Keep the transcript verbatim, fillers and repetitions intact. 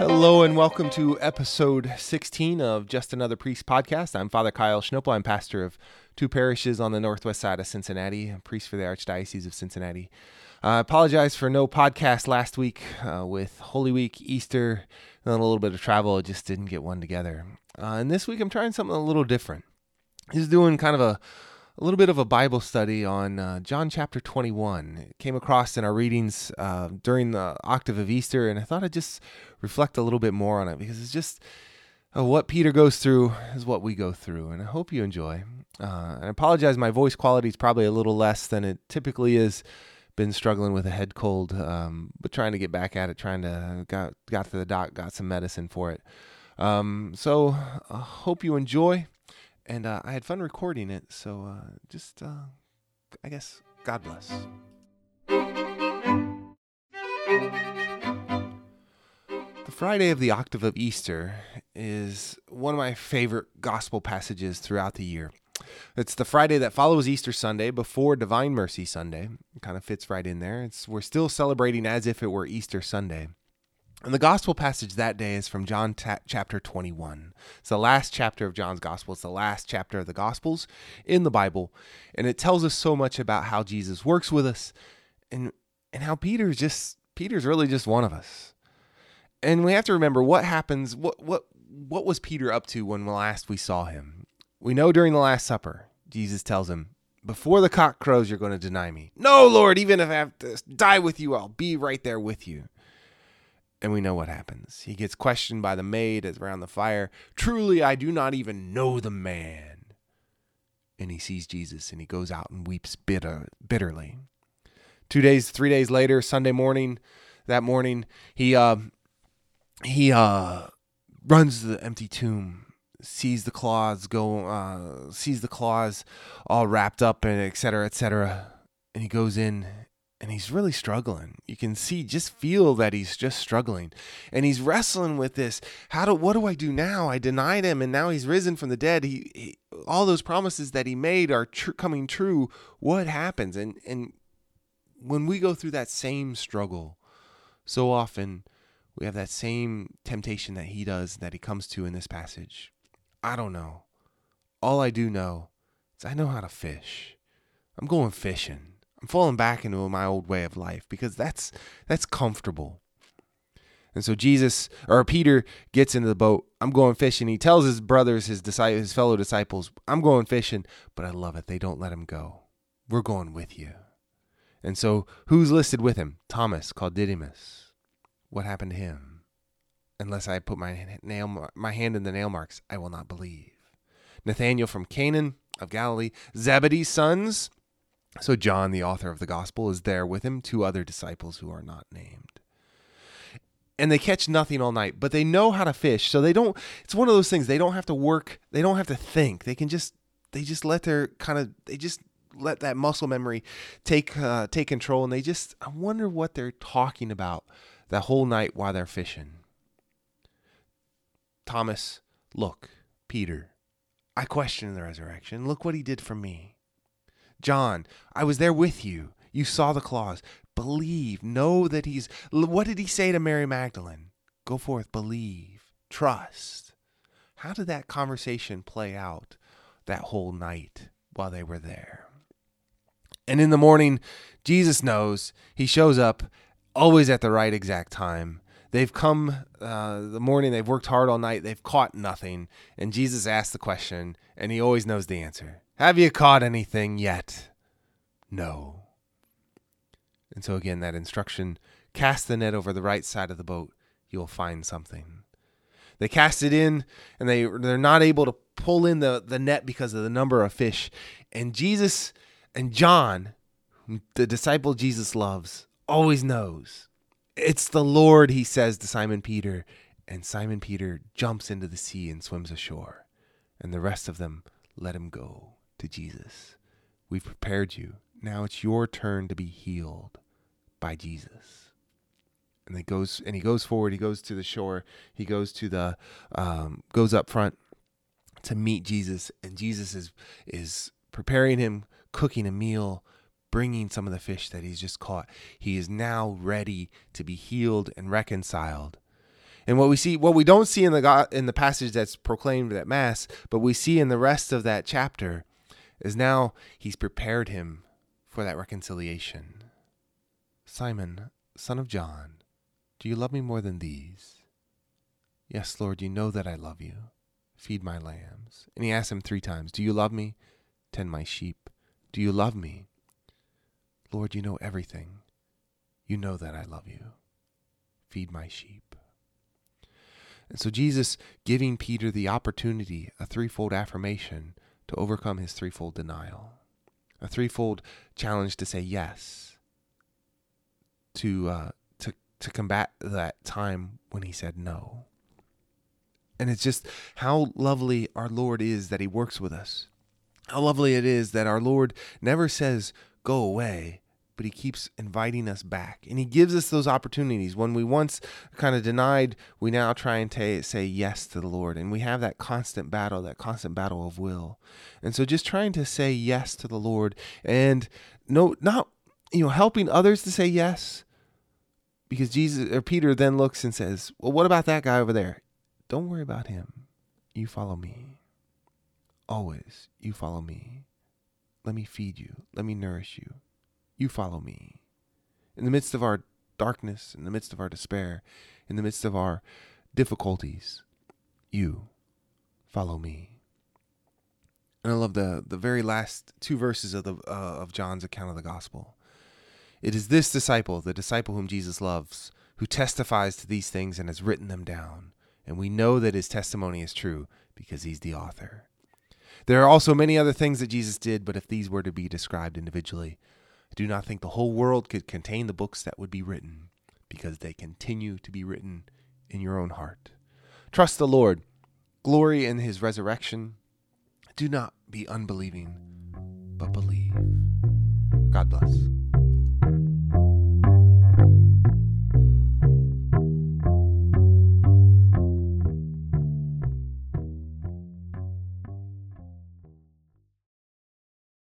Hello and welcome to episode sixteen of Just Another Priest podcast. I'm Father Kyle Schnoepel. I'm pastor of two parishes on the northwest side of Cincinnati, a priest for the Archdiocese of Cincinnati. I uh, apologize for no podcast last week uh, with Holy Week, Easter, and then a little bit of travel. I just didn't get one together. Uh, and this week I'm trying something a little different. Just doing kind of a A little bit of a Bible study on uh, John chapter twenty-one. It came across in our readings uh, during the octave of Easter, and I thought I'd just reflect a little bit more on it because it's just uh, what Peter goes through is what we go through, and I hope you enjoy. Uh, and I apologize, my voice quality is probably a little less than it typically is. Been struggling with a head cold, um, but trying to get back at it, trying to, got, got to the doc, got some medicine for it. Um, so I uh, hope you enjoy. And uh, I had fun recording it, so uh, just, uh, I guess, God bless. The Friday of the octave of Easter is one of my favorite gospel passages throughout the year. It's the Friday that follows Easter Sunday before Divine Mercy Sunday. It kind of fits right in there. It's, we're still celebrating as if it were Easter Sunday. And the gospel passage that day is from John ta- chapter twenty-one. It's the last chapter of John's gospel. It's the last chapter of the gospels in the Bible. And it tells us so much about how Jesus works with us and and how Peter's just Peter's really just one of us. And we have to remember what happens, what what what was Peter up to when last we saw him? We know during the Last Supper, Jesus tells him, before the cock crows, you're going to deny me. No, Lord, even if I have to die with you, I'll be right there with you. And we know what happens. He gets questioned by the maid around the fire. Truly, I do not even know the man. And he sees Jesus and he goes out and weeps bitter, bitterly. Two days, three days later, Sunday morning, that morning, he uh, he uh, runs to the empty tomb, sees the claws go, uh, sees the claws all wrapped up and et cetera, et cetera. And he goes in. And he's really struggling. You can see, just feel that he's just struggling. And he's wrestling with this. How do, what do I do now? I denied him, and now he's risen from the dead. He, he all those promises that he made are tr- coming true. What happens? And and when we go through that same struggle, so often we have that same temptation that he does, that he comes to in this passage. I don't know. All I do know is I know how to fish. I'm going fishing. I'm falling back into my old way of life because that's that's comfortable. And so Jesus, or Peter, gets into the boat. I'm going fishing. He tells his brothers, his disciples, his fellow disciples, I'm going fishing, but I love it. They don't let him go. We're going with you. And so who's listed with him? Thomas, called Didymus. What happened to him? Unless I put my nail, my hand in the nail marks, I will not believe. Nathanael from Canaan of Galilee, Zebedee's sons. So John, the author of the gospel, is there with him, two other disciples who are not named. And they catch nothing all night, but they know how to fish. So they don't, it's one of those things, they don't have to work, they don't have to think. They can just, they just let their kind of, they just let that muscle memory take, uh, take control. And they just, I wonder what they're talking about that whole night while they're fishing. Thomas, look, Peter, I question the resurrection. Look what he did for me. John, I was there with you. You saw the claws. Believe. Know that he's... What did he say to Mary Magdalene? Go forth, believe, trust. How did that conversation play out that whole night while they were there? And in the morning, Jesus knows. He shows up always at the right exact time. They've come uh, the morning, they've worked hard all night, they've caught nothing. And Jesus asks the question, and he always knows the answer. Have you caught anything yet? No. And so again, that instruction, cast the net over the right side of the boat, you'll find something. They cast it in, and they, they're not able to pull in the, the net because of the number of fish. And Jesus and John, the disciple Jesus loves, always knows. It's the Lord, he says to Simon Peter. And Simon Peter jumps into the sea and swims ashore. And the rest of them let him go to Jesus. We've prepared you. Now it's your turn to be healed by Jesus. And he goes and he goes forward. He goes to the shore. He goes to the um, goes up front to meet Jesus. And Jesus is is preparing him, cooking a meal, bringing some of the fish that he's just caught. He is now ready to be healed and reconciled. And what we see, what we don't see in the God, in the passage that's proclaimed at Mass, but we see in the rest of that chapter, is now he's prepared him for that reconciliation. Simon, son of John, do you love me more than these? Yes, Lord, you know that I love you. Feed my lambs. And he asks him three times, do you love me? Tend my sheep. Do you love me? Lord, you know everything. You know that I love you. Feed my sheep. And so Jesus giving Peter the opportunity, a threefold affirmation to overcome his threefold denial, a threefold challenge to say yes, to uh, to to combat that time when he said no. And it's just how lovely our Lord is that he works with us. How lovely it is that our Lord never says, go away, but he keeps inviting us back. And he gives us those opportunities. When we once kind of denied, we now try and t- say yes to the Lord. And we have that constant battle, that constant battle of will. And so just trying to say yes to the Lord and no, not, you know, helping others to say yes. Because Jesus or Peter then looks and says, well, what about that guy over there? Don't worry about him. You follow me. Always, you follow me. Let me feed you. Let me nourish you. You follow me. In the midst of our darkness, in the midst of our despair, in the midst of our difficulties, you follow me. And I love the, the very last two verses of the uh, of John's account of the gospel. It is this disciple, the disciple whom Jesus loves, who testifies to these things and has written them down. And we know that his testimony is true because he's the author. There are also many other things that Jesus did, but if these were to be described individually, I do not think the whole world could contain the books that would be written, because they continue to be written in your own heart. Trust the Lord. Glory in his resurrection. Do not be unbelieving,